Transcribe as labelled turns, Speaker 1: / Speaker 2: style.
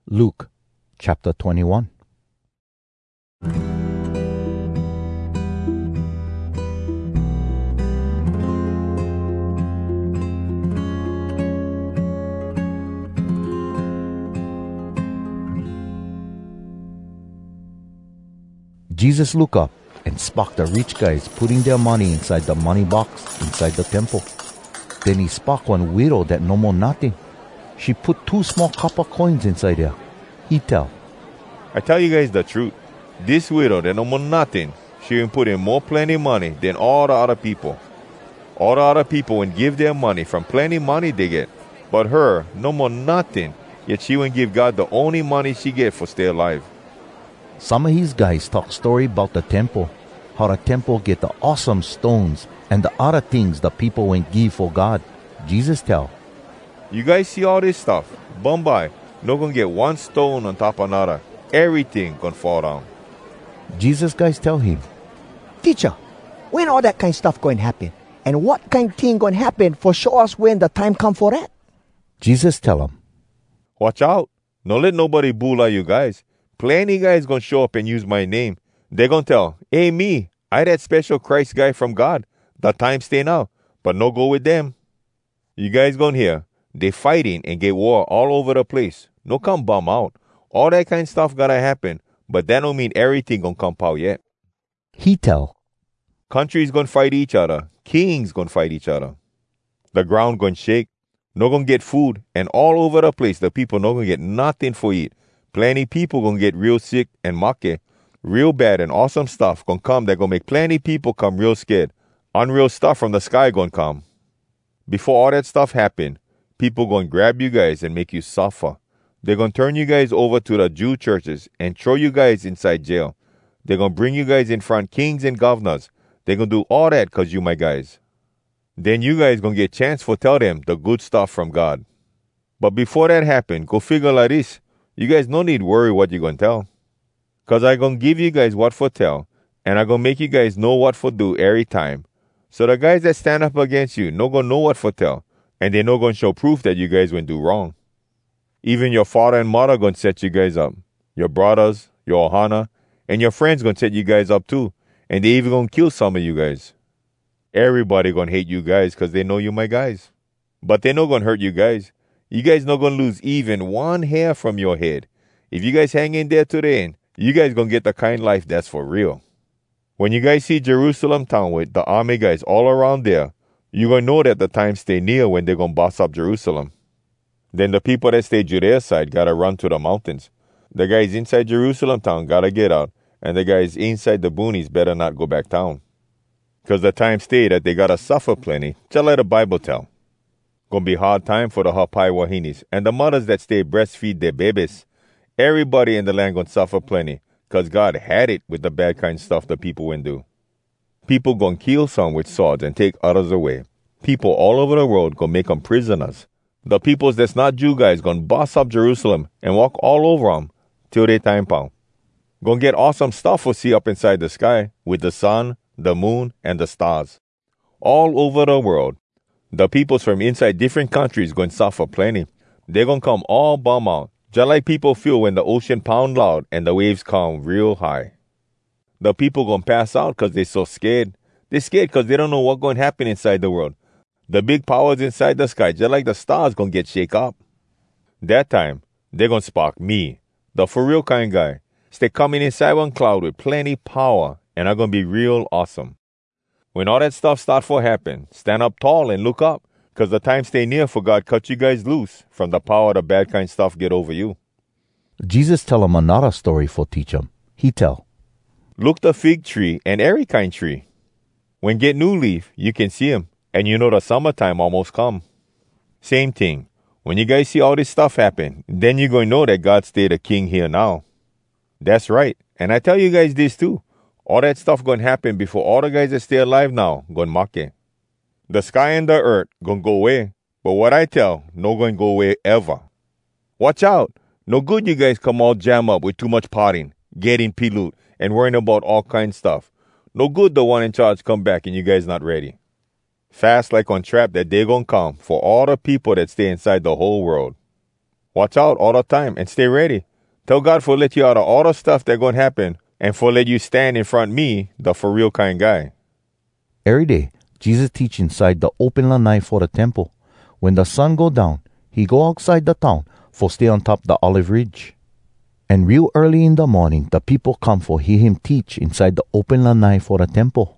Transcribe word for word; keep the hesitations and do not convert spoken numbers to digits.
Speaker 1: Luke chapter twenty-one. Jesus looked up and spot the rich guys putting their money inside the money box inside the temple. Then he spot one widow that no more nothing. She put two small copper coins inside there. He tell,
Speaker 2: I tell you guys the truth. This widow that no more nothing, she will put in more plenty money than all the other people. All the other people will give their money from plenty money they get. But her, no more nothing, yet she will give God the only money she get for stay alive.
Speaker 1: Some of his guys talk story about the temple, how the temple get the awesome stones and the other things the people won't give for God. Jesus tell,
Speaker 2: You guys see all this stuff? Bombay, no gonna get one stone on top of another. Everything gonna fall down.
Speaker 1: Jesus guys tell him,
Speaker 3: Teacher, when all that kind of stuff going to happen? And what kind of thing going to happen for show us when the time come for that?
Speaker 1: Jesus tell him,
Speaker 2: Watch out. Don't let nobody bulla you guys. Plenty guys gonna show up and use my name. They gonna tell, hey me, I that special Christ guy from God. The time stay now, but no go with them. You guys gonna hear, they fighting and get war all over the place. No come bum out. All that kind of stuff gotta happen, but that don't mean everything gonna come out yet.
Speaker 1: he tell,
Speaker 2: Countries gonna fight each other. Kings gonna fight each other. The ground gonna shake. No gonna get food, and all over the place the people no gonna get nothing for eat. Plenty people gonna get real sick and make. Real bad and awesome stuff gonna come that gonna make plenty people come real scared. Unreal stuff from the sky gonna come. Before all that stuff happen, people gonna grab you guys and make you suffer. They're gonna turn you guys over to the Jew churches and throw you guys inside jail. They're gonna bring you guys in front kings and governors. They're gonna do all that cause you my guys. Then you guys gonna get chance for tell them the good stuff from God. But before that happen, go figure like this. You guys no need worry what you gonna tell. Cause I gonna give you guys what for tell, and I gonna make you guys know what for do every time. So the guys that stand up against you no gonna know what for tell, and they no gonna show proof that you guys went do wrong. Even your father and mother gonna set you guys up. Your brothers, your ohana, and your friends gonna set you guys up too, and they even gonna kill some of you guys. Everybody gonna hate you guys cause they know you my guys. But they no gonna hurt you guys. You guys no gonna lose even one hair from your head. If you guys hang in there to the end, you guys gonna get the kind life that's for real. When you guys see Jerusalem town with the army guys all around there, you gonna know that the time stay near when they're gonna boss up Jerusalem. Then the people that stay Judea side gotta run to the mountains. The guys inside Jerusalem town gotta get out, and the guys inside the boonies better not go back town. Cause the time stay that they gotta suffer plenty, just like the Bible tell. Gonna be hard time for the Hapai Wahinis and the mothers that stay breastfeed their babies. Everybody in the land gonna suffer plenty, cause God had it with the bad kind stuff the people went do. People gonna kill some with swords and take others away. People all over the world gonna make them prisoners. The peoples that's not Jew guys gonna boss up Jerusalem and walk all over them till they time pound. Gonna get awesome stuff for see up inside the sky with the sun, the moon, and the stars. All over the world, the peoples from inside different countries gonna suffer plenty. They gonna come all bum out, just like people feel when the ocean pound loud and the waves come real high. The people gonna pass out cause they so scared. They scared cause they don't know what gonna happen inside the world. The big powers inside the sky, just like the stars, gonna get shake up. That time, they gonna spark me, the for real kind guy. Stay coming inside one cloud with plenty power, and I'm gonna be real awesome. When all that stuff start for happen, stand up tall and look up, cause the time stay near for God cut you guys loose from the power the bad kind stuff get over you.
Speaker 1: Jesus tell him another story for teach him. He tell,
Speaker 2: Look the fig tree and every kind tree. When get new leaf, you can see 'em, and you know the summertime almost come. Same thing. When you guys see all this stuff happen, then you gonna know that God stay the king here now. That's right. And I tell you guys this too. All that stuff gonna happen before all the guys that stay alive now gonna make. The sky and the earth gonna go away, but what I tell, no gonna go away ever. Watch out. No good you guys come all jam up with too much partying, getting pilute, and worrying about all kinds stuff. No good the one in charge come back and you guys not ready. Fast like on trap that they gonna come for all the people that stay inside the whole world. Watch out all the time and stay ready. Tell God for let you out of all the stuff that going to happen and for let you stand in front me, the for real kind guy.
Speaker 1: Every day, Jesus teach inside the open lanai for the temple. When the sun go down, he go outside the town for stay on top the olive ridge. And real early in the morning, the people come for hear him teach inside the open lanai for the temple.